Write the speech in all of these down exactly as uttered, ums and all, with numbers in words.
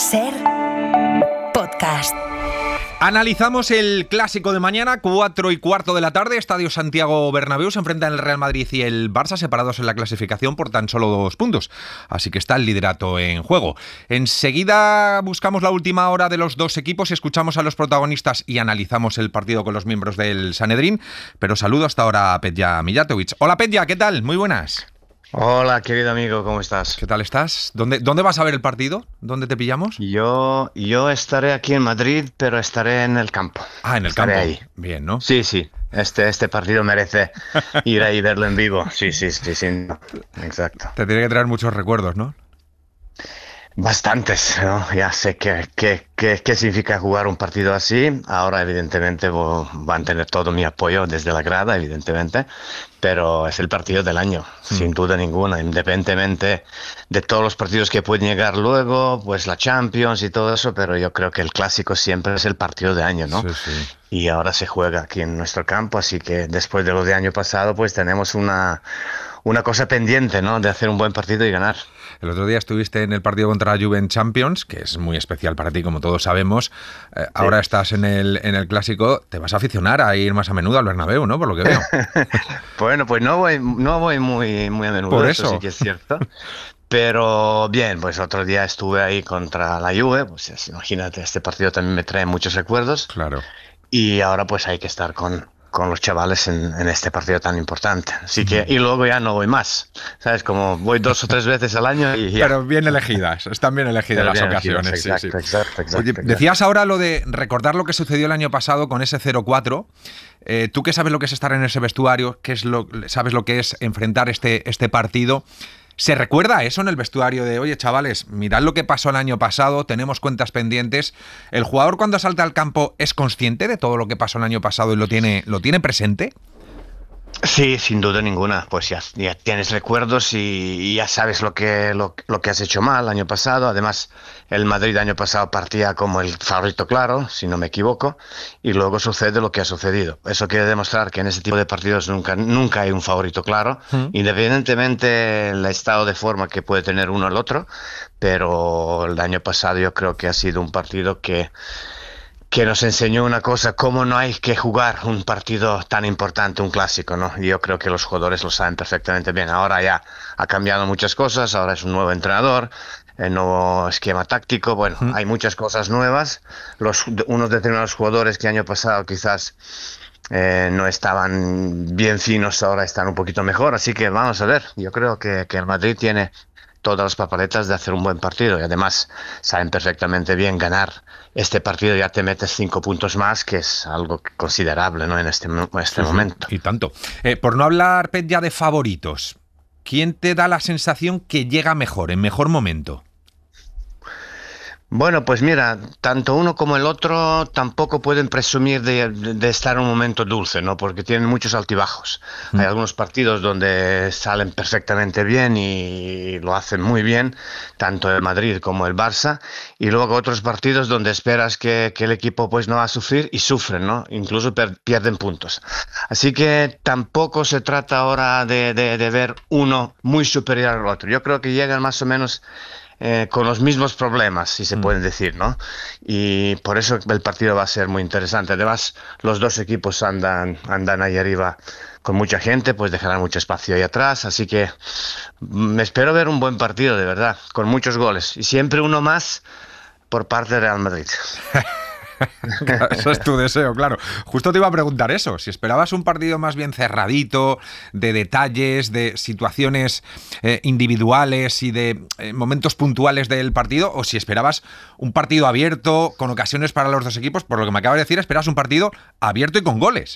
Ser podcast. Analizamos el clásico de mañana, cuatro y cuarto de la tarde, Estadio Santiago Bernabéu. Se enfrentan el Real Madrid y el Barça, separados en la clasificación por tan solo dos puntos. Así que está el liderato en juego. Enseguida buscamos la última hora de los dos equipos, escuchamos a los protagonistas y analizamos el partido con los miembros del Sanedrín. Pero saludo hasta ahora a Petja Mijatovic. Hola Petja, ¿qué tal? Muy buenas. Hola, querido amigo, ¿cómo estás? ¿Qué tal estás? ¿Dónde, dónde vas a ver el partido? ¿Dónde te pillamos? Yo, yo estaré aquí en Madrid, pero estaré en el campo. Ah, en el estaré campo. Ahí. Bien, ¿no? Sí, sí. Este, este partido merece ir ahí y verlo en vivo. Sí, sí, sí, sí. No. Exacto. Te tiene que traer muchos recuerdos, ¿no? Bastantes, ¿no? Ya sé qué que, que, que significa jugar un partido así. Ahora, evidentemente, van a tener todo mi apoyo desde la grada, evidentemente. Pero es el partido del año, mm. sin duda ninguna. Independientemente de todos los partidos que pueden llegar luego, pues la Champions y todo eso, pero yo creo que el clásico siempre es el partido de año, ¿no? Sí, sí. Y ahora se juega aquí en nuestro campo, así que después de lo de año pasado, pues tenemos una, una cosa pendiente, ¿no? De hacer un buen partido y ganar. El otro día estuviste en el partido contra la Juve en Champions, que es muy especial para ti, como todos sabemos. Eh, sí. Ahora estás en el, en el Clásico. Te vas a aficionar a ir más a menudo al Bernabéu, ¿no? Por lo que veo. Bueno, pues no voy, no voy muy, muy a menudo, Por eso. eso Sí que es cierto. Pero bien, pues otro día estuve ahí contra la Juve. Pues imagínate, este partido también me trae muchos recuerdos. Claro. Y ahora pues hay que estar con... con los chavales en, en este partido tan importante. Así que, y luego ya no voy más. ¿Sabes? Como voy dos o tres veces al año y ya. Pero bien elegidas, están bien elegidas las ocasiones. Exacto, sí, sí. exacto, exacto, Oye, exacto. Decías ahora lo de recordar lo que sucedió el año pasado con ese cero cuatro. Eh, tú que sabes lo que es estar en ese vestuario, que es lo, sabes lo que es enfrentar este, este partido. ¿Se recuerda eso en el vestuario de, oye, chavales, mirad lo que pasó el año pasado, tenemos cuentas pendientes? ¿El jugador cuando salta al campo es consciente de todo lo que pasó el año pasado y lo tiene, lo tiene presente? Sí, sin duda ninguna. Pues ya, ya tienes recuerdos y, y ya sabes lo que, lo, lo que has hecho mal el año pasado. Además, el Madrid el año pasado partía como el favorito claro, si no me equivoco, y luego sucede lo que ha sucedido. Eso quiere demostrar que en ese tipo de partidos nunca, nunca hay un favorito claro, ¿Mm? Independientemente del estado de forma que puede tener uno al otro, pero el año pasado yo creo que ha sido un partido que... que nos enseñó una cosa, cómo no hay que jugar un partido tan importante, un clásico, ¿no? Y yo creo que los jugadores lo saben perfectamente bien. Ahora ya ha cambiado muchas cosas, ahora es un nuevo entrenador, el nuevo esquema táctico, bueno, ¿Mm? Hay muchas cosas nuevas. Los, unos determinados jugadores que año pasado quizás eh, no estaban bien finos, ahora están un poquito mejor, así que vamos a ver. Yo creo que, que el Madrid tiene todas las papeletas de hacer un buen partido y además saben perfectamente bien ganar este partido, ya te metes cinco puntos más, que es algo considerable, ¿no? En este, en este sí, momento. Sí, y tanto. Eh, por no hablar, Pet, ya de favoritos, ¿quién te da la sensación que llega mejor, en mejor momento? Bueno, pues mira, tanto uno como el otro tampoco pueden presumir de, de, de estar en un momento dulce, ¿no? Porque tienen muchos altibajos. Mm. Hay algunos partidos donde salen perfectamente bien y lo hacen muy bien, tanto el Madrid como el Barça, y luego otros partidos donde esperas que, que el equipo pues no va a sufrir y sufren, ¿no? Incluso per, pierden puntos. Así que tampoco se trata ahora de, de, de ver uno muy superior al otro. Yo creo que llegan más o menos Eh, con los mismos problemas, si se mm. pueden decir, ¿no? Y por eso el partido va a ser muy interesante. Además, los dos equipos andan, andan ahí arriba con mucha gente, pues dejarán mucho espacio ahí atrás, así que me espero ver un buen partido, de verdad, con muchos goles. Y siempre uno más por parte de Real Madrid. Eso es tu deseo, claro. Justo te iba a preguntar eso, si esperabas un partido más bien cerradito, de detalles, de situaciones eh, individuales y de eh, momentos puntuales del partido, o si esperabas un partido abierto, con ocasiones para los dos equipos. Por lo que me acabas de decir, esperas un partido abierto y con goles.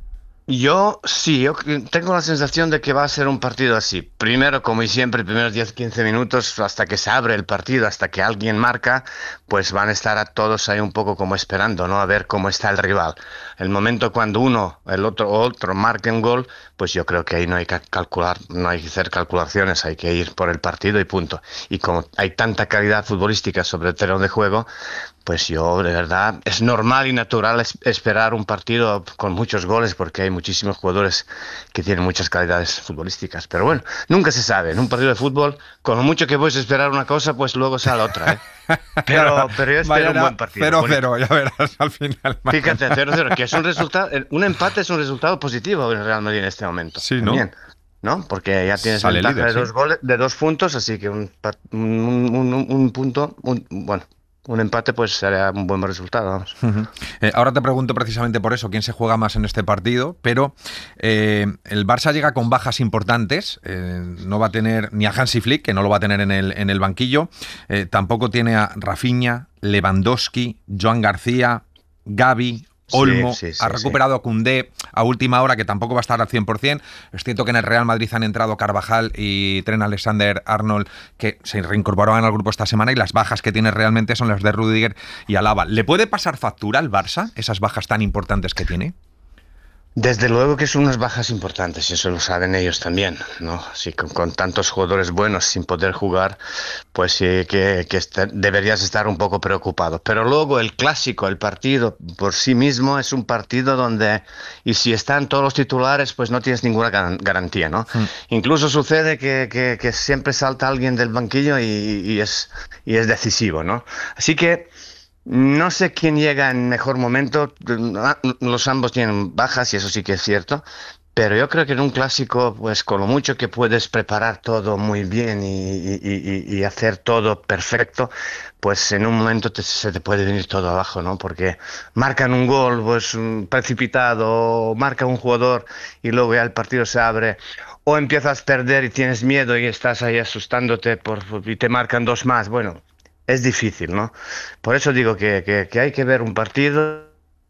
Yo sí, yo tengo la sensación de que va a ser un partido así. Primero, como y siempre, primeros diez a quince minutos, hasta que se abre el partido, hasta que alguien marca, pues van a estar a todos ahí un poco como esperando, ¿no? A ver cómo está el rival. El momento cuando uno, el otro o otro marque un gol, pues yo creo que ahí no hay que calcular, no hay que hacer calculaciones, hay que ir por el partido y punto. Y como hay tanta calidad futbolística sobre el terreno de juego, pues yo, de verdad, es normal y natural es, esperar un partido con muchos goles porque hay muchísimos jugadores que tienen muchas calidades futbolísticas. Pero bueno, nunca se sabe. En un partido de fútbol, con lo mucho que puedes esperar una cosa, pues luego sale otra, ¿eh? Pero, pero yo espero un buen partido. cero cero, ya verás al final. Fíjate, cero cero, que es un resultado, un empate es un resultado positivo en el Real Madrid en este momento. Sí, ¿no? También, ¿no? Porque ya tienes Sale ventaja líder, de sí. dos goles, de dos puntos, así que un, un, un, un punto, un, bueno, un empate pues sería un buen resultado, vamos. Uh-huh. Eh, ahora te pregunto precisamente por eso, quién se juega más en este partido, pero eh, el Barça llega con bajas importantes, eh, no va a tener ni a Hansi Flick, que no lo va a tener en el, en el banquillo, eh, tampoco tiene a Rafinha, Lewandowski, Joan García, Gavi, Olmo, sí, sí, sí, ha recuperado a Koundé a última hora, que tampoco va a estar al cien por cien. Es cierto que en el Real Madrid han entrado Carvajal y Trent Alexander-Arnold, que se reincorporaban al grupo esta semana, y las bajas que tiene realmente son las de Rüdiger y Alaba. ¿Le puede pasar factura al Barça esas bajas tan importantes que tiene? Desde luego que son unas bajas importantes, y eso lo saben ellos también, ¿no? Así con, con tantos jugadores buenos sin poder jugar, pues sí que, que est- deberías estar un poco preocupado. Pero luego el clásico, el partido por sí mismo es un partido donde, y si están todos los titulares, pues no tienes ninguna garan- garantía, ¿no? Mm. Incluso sucede que, que, que siempre salta alguien del banquillo y, y es, y es decisivo, ¿no? Así que no sé quién llega en mejor momento. Los ambos tienen bajas y eso sí que es cierto. Pero yo creo que en un clásico, pues con lo mucho que puedes preparar todo muy bien y, y- y- y hacer todo perfecto, pues en un momento te- se te puede venir todo abajo, ¿no? Porque marcan un gol, pues mm, precipitado, o marca un jugador y luego ya el partido se abre. O empiezas a perder y tienes miedo y estás ahí asustándote por, y te marcan dos más. Bueno, es difícil, ¿no? Por eso digo que, que- que hay que ver un partido,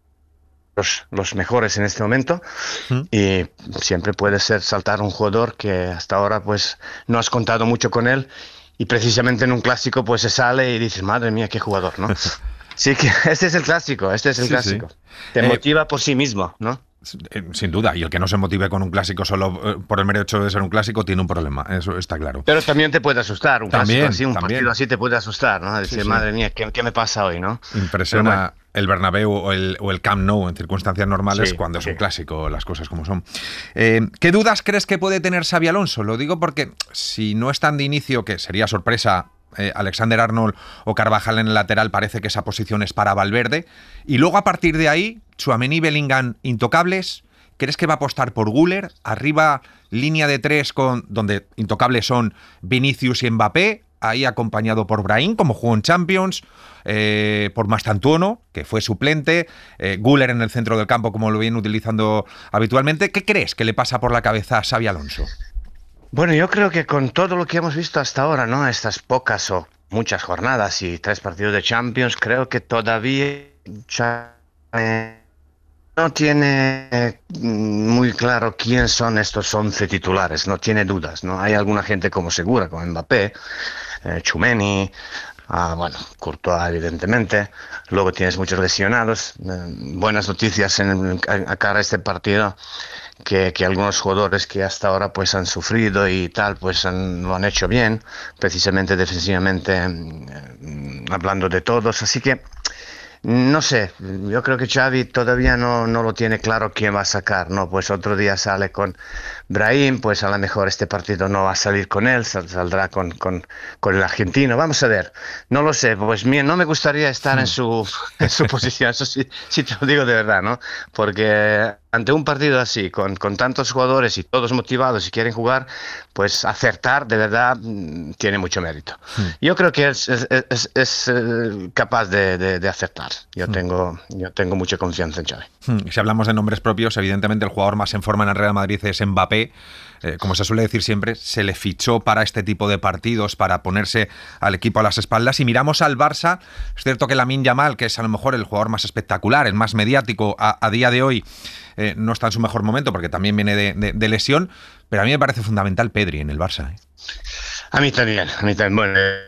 los, los mejores en este momento, ¿Mm? y siempre puede ser saltar un jugador que hasta ahora pues no has contado mucho con él, y precisamente en un clásico pues se sale y dices, madre mía, qué jugador, ¿no? Sí que este es el clásico, este es el Sí, clásico. sí. Te Eh, motiva por sí mismo, ¿no? Eh, Sin duda, y el que no se motive con un clásico solo eh, por el mero hecho de ser un clásico tiene un problema, eso está claro. Pero también te puede asustar, un También, clásico así, un también. partido así te puede asustar, ¿no? Decir, Sí, sí. madre mía, ¿qué, qué me pasa hoy, no? Impresiona Pero bueno. el Bernabéu o el, o el Camp Nou en circunstancias normales Sí, cuando es sí. un clásico, las cosas como son. Eh, ¿Qué dudas crees que puede tener Xabi Alonso? Lo digo porque si no están de inicio, que sería sorpresa, eh, Alexander-Arnold o Carvajal en el lateral, parece que esa posición es para Valverde. Y luego a partir de ahí, Tchouaméni y Bellingham intocables. ¿Crees que va a apostar por Güler? Arriba, línea de tres con donde intocables son Vinicius y Mbappé, ahí acompañado por Brahim, como jugó en Champions, eh, por Mastantuono, que fue suplente, eh, Güler en el centro del campo, como lo viene utilizando habitualmente. ¿Qué crees que le pasa por la cabeza a Xabi Alonso? Bueno, yo creo que con todo lo que hemos visto hasta ahora, ¿no? Estas pocas o muchas jornadas y tres partidos de Champions, creo que todavía Cha- eh, no tiene eh, muy claro quién son estos once titulares, no tiene dudas, ¿no? Hay alguna gente como segura, como Mbappé, eh, Tchouaméni, ah, bueno, Courtois evidentemente, luego tienes muchos lesionados, eh, buenas noticias en, a, a cara a este partido, que, que algunos jugadores que hasta ahora pues han sufrido y tal, pues han- lo han hecho bien, precisamente defensivamente, eh, hablando de todos, así que no sé, yo creo que Xavi todavía no, no lo tiene claro quién va a sacar, ¿no? Pues otro día sale con Brahim, pues a lo mejor este partido no va a salir con él, sal- saldrá con, con, con el argentino, vamos a ver, no lo sé, pues bien, no me gustaría estar en su, en su posición, eso sí, sí te lo digo de verdad, ¿no? Porque ante un partido así, con, con tantos jugadores y todos motivados y quieren jugar, pues acertar de verdad mm, tiene mucho mérito. Yo creo que es, es, es- es, eh, capaz de, de- de acertar. Yo tengo, yo tengo mucha confianza en Xavi. Hmm, Si hablamos de nombres propios, evidentemente el jugador más en forma en el Real Madrid es Mbappé. Eh, como se suele decir siempre, se le fichó para este tipo de partidos, para ponerse al equipo a las espaldas. Y miramos al Barça, es cierto que Lamine Yamal, que es a lo mejor el jugador más espectacular, el más mediático a, a día de hoy, eh, no está en su mejor momento porque también viene de, de- de lesión, pero a mí me parece fundamental Pedri en el Barça. ¿eh? A mí también, a mí también. Bueno, eh,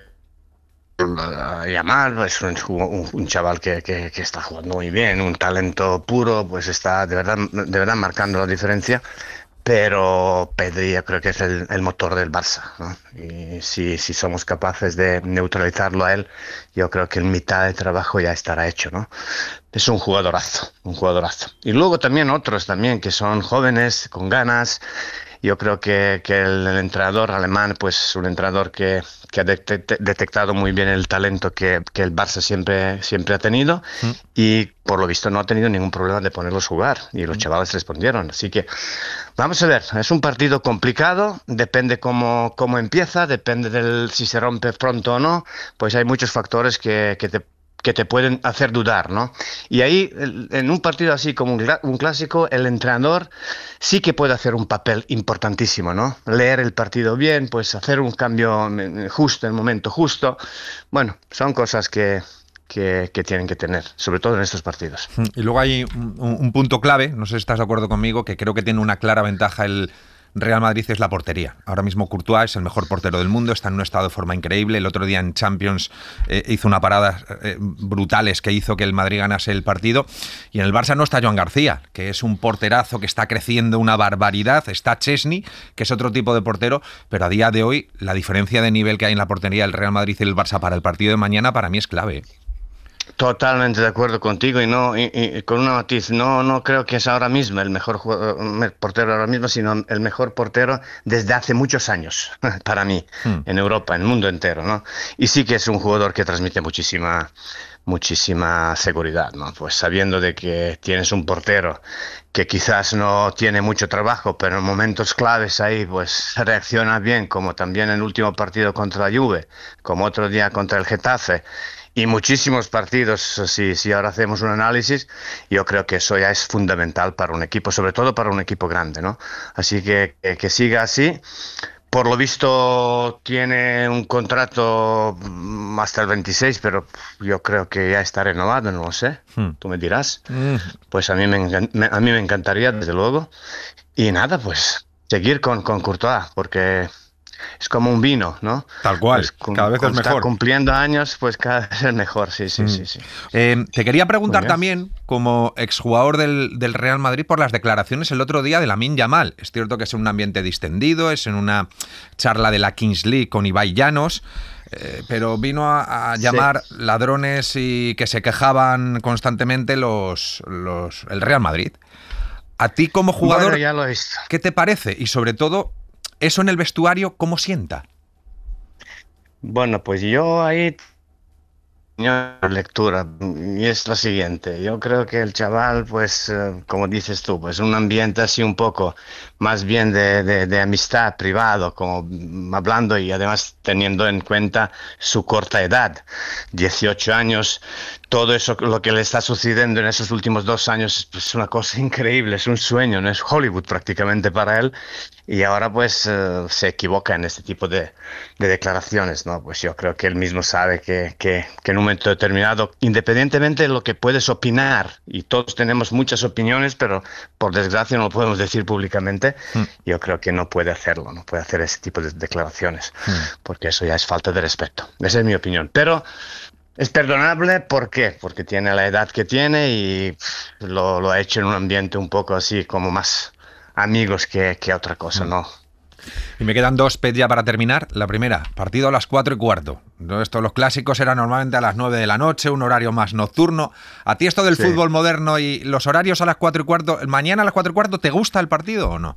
Yamal es un, un- un chaval que, que- que está jugando muy bien, un talento puro, pues está de verdad, de verdad marcando la diferencia. pero Pedri yo creo que es el, el motor del Barça, ¿no? Y si, si somos capaces de neutralizarlo a él, yo creo que en mitad de trabajo ya estará hecho, ¿no? Es un jugadorazo, un jugadorazo. Y luego también otros también que son jóvenes, con ganas. Yo creo que, que el, el entrenador alemán, pues un entrenador que, que ha de, de, detectado muy bien el talento que, que el Barça siempre, siempre ha tenido mm. y por lo visto no ha tenido ningún problema de ponerlos a jugar y los mm. chavales respondieron. Así que vamos a ver, es un partido complicado, depende cómo, cómo empieza, depende del si se rompe pronto o no, pues hay muchos factores que, que te que te pueden hacer dudar, ¿no? Y ahí, en un partido así como un, un clásico, el entrenador sí que puede hacer un papel importantísimo, ¿no? Leer el partido bien, pues hacer un cambio justo, en el momento justo. Bueno, son cosas que, que, que tienen que tener, sobre todo en estos partidos. Y luego hay un, un punto clave, no sé si estás de acuerdo conmigo, que creo que tiene una clara ventaja el Real Madrid, es la portería. Ahora mismo Courtois es el mejor portero del mundo, está en un estado de forma increíble. El otro día en Champions eh, hizo una parada eh, brutales que hizo que el Madrid ganase el partido. Y en el Barça no está Joan García, que es un porterazo que está creciendo una barbaridad. Está Chesney, que es otro tipo de portero, pero a día de hoy la diferencia de nivel que hay en la portería del Real Madrid y el Barça para el partido de mañana para mí es clave. Totalmente de acuerdo contigo y no y, y con una matiz, no no creo que es ahora mismo el mejor jugador, portero ahora mismo, sino el mejor portero desde hace muchos años para mí, hmm. en Europa, en el mundo entero, ¿no? Y sí que es un jugador que transmite muchísima muchísima seguridad, ¿no? Pues sabiendo de que tienes un portero que quizás no tiene mucho trabajo, pero en momentos claves ahí pues reacciona bien, como también en el último partido contra la Juve, como otro día contra el Getafe. Y muchísimos partidos, si, si ahora hacemos un análisis, yo creo que eso ya es fundamental para un equipo, sobre todo para un equipo grande, ¿no? Así que que, que siga así. Por lo visto tiene un contrato hasta el veintiséis, pero yo creo que ya está renovado, no lo sé. Hmm. Tú me dirás. Hmm. Pues a mí me, a mí me encantaría, desde luego. Y nada, pues seguir con, con Courtois, porque es como un vino, ¿no? Tal cual, pues, con, cada vez es mejor. Está cumpliendo años, pues cada vez es mejor, sí, sí, mm. sí. sí. Eh, te quería preguntar también, como exjugador del, del Real Madrid, por las declaraciones el otro día de Lamine Yamal. Es cierto que es en un ambiente distendido, es en una charla de la Kings League con Ibai Llanos, eh, pero vino a, a llamar sí. ladrones y que se quejaban constantemente los, los el Real Madrid. A ti como jugador, bueno, ya lo he visto. ¿Qué te parece? Y sobre todo, ¿eso en el vestuario cómo sienta? Bueno, pues yo ahí lectura y es la siguiente. Yo creo que el chaval, pues, eh, como dices tú, pues un ambiente así un poco más bien de, de, de amistad privado, como hablando y además teniendo en cuenta su corta edad, dieciocho años. Todo eso, lo que le está sucediendo en esos últimos dos años, es una cosa increíble, es un sueño, no es Hollywood prácticamente para él. Y ahora pues uh, se equivoca en este tipo de, de declaraciones, ¿no? Pues yo creo que él mismo sabe que, que, que en un momento determinado, independientemente de lo que puedes opinar, y todos tenemos muchas opiniones, pero por desgracia no lo podemos decir públicamente, mm. yo creo que no puede hacerlo, no puede hacer ese tipo de declaraciones, mm. porque eso ya es falta de respeto. Esa es mi opinión. Pero es perdonable, ¿por qué? Porque tiene la edad que tiene y lo, lo ha hecho en un ambiente un poco así como más amigos que, que otra cosa, ¿no? Y me quedan dos pets ya para terminar. La primera, partido a las cuatro y cuarto. Esto, los clásicos eran normalmente a las nueve de la noche, un horario más nocturno. ¿A ti esto del sí. fútbol moderno y los horarios a las cuatro y cuarto, mañana a las cuatro y cuarto, te gusta el partido o no?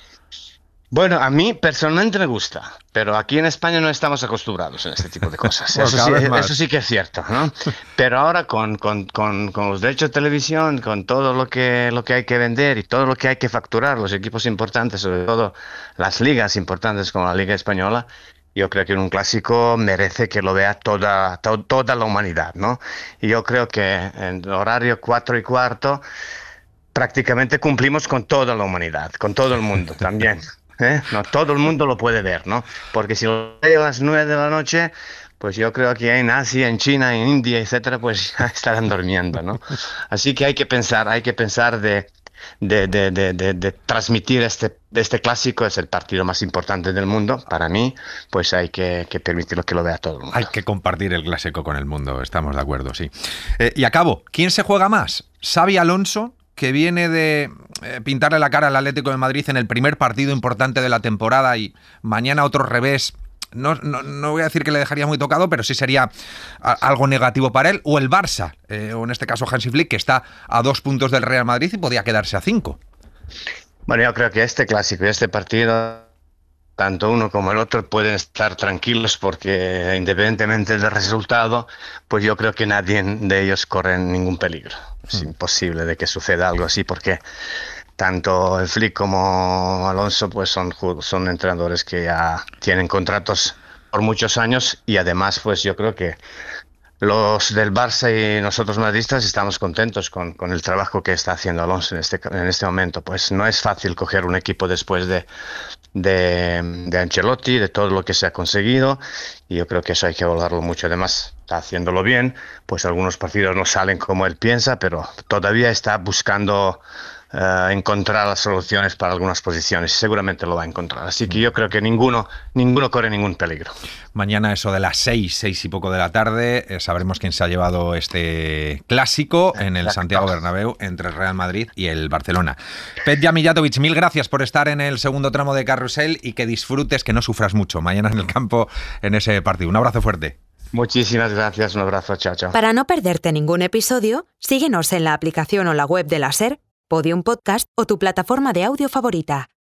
Bueno, a mí personalmente me gusta, pero aquí en España no estamos acostumbrados a este tipo de cosas. Bueno, eso, sí, eso sí que es cierto, ¿no? Pero ahora con, con, con, con los derechos de televisión, con todo lo que, lo que hay que vender y todo lo que hay que facturar, los equipos importantes, sobre todo las ligas importantes como la Liga Española, yo creo que un clásico merece que lo vea toda, to, toda la humanidad, ¿no? Y yo creo que en el horario cuatro y cuarto prácticamente cumplimos con toda la humanidad, con todo el mundo también. ¿Eh? No todo el mundo lo puede ver, ¿no? Porque si lo ve a las nueve de la noche, pues yo creo que en Asia, en China, en India, etcétera, pues ya estarán durmiendo, ¿no? Así que hay que pensar, hay que pensar de, de, de, de, de, de transmitir este, este clásico, es el partido más importante del mundo, para mí, pues hay que, que permitirlo que lo vea todo el mundo. Hay que compartir el clásico con el mundo, estamos de acuerdo, sí. Eh, y acabo, ¿quién se juega más? ¿Xabi Alonso que viene de eh, pintarle la cara al Atlético de Madrid en el primer partido importante de la temporada y mañana otro revés, no, no, no voy a decir que le dejaría muy tocado, pero sí sería a, algo negativo para él, o el Barça, eh, o en este caso Hansi Flick, que está a dos puntos del Real Madrid y podía quedarse a cinco. Bueno, yo creo que este clásico y este partido, tanto uno como el otro pueden estar tranquilos porque independientemente del resultado, pues yo creo que nadie de ellos corre ningún peligro. Es mm. imposible de que suceda algo así porque tanto el Flick como Alonso pues son, son entrenadores que ya tienen contratos por muchos años y además pues yo creo que los del Barça y nosotros madridistas estamos contentos con, con el trabajo que está haciendo Alonso en este, en este momento. Pues no es fácil coger un equipo después de, de, de Ancelotti, de todo lo que se ha conseguido, y yo creo que eso hay que valorarlo mucho. Además, está haciéndolo bien, pues algunos partidos no salen como él piensa, pero todavía está buscando Uh, encontrar las soluciones para algunas posiciones. Seguramente lo va a encontrar. Así que yo creo que ninguno, ninguno corre ningún peligro. Mañana eso de las seis, seis y poco de la tarde, eh, sabremos quién se ha llevado este clásico en el Santiago Bernabéu entre el Real Madrid y el Barcelona. Petja Mijatovic, mil gracias por estar en el segundo tramo de Carrusel y que disfrutes, que no sufras mucho mañana en el campo en ese partido. Un abrazo fuerte. Muchísimas gracias, un abrazo, chao, chao. Para no perderte ningún episodio, síguenos en la aplicación o la web de la SER, Podium Podcast o tu plataforma de audio favorita.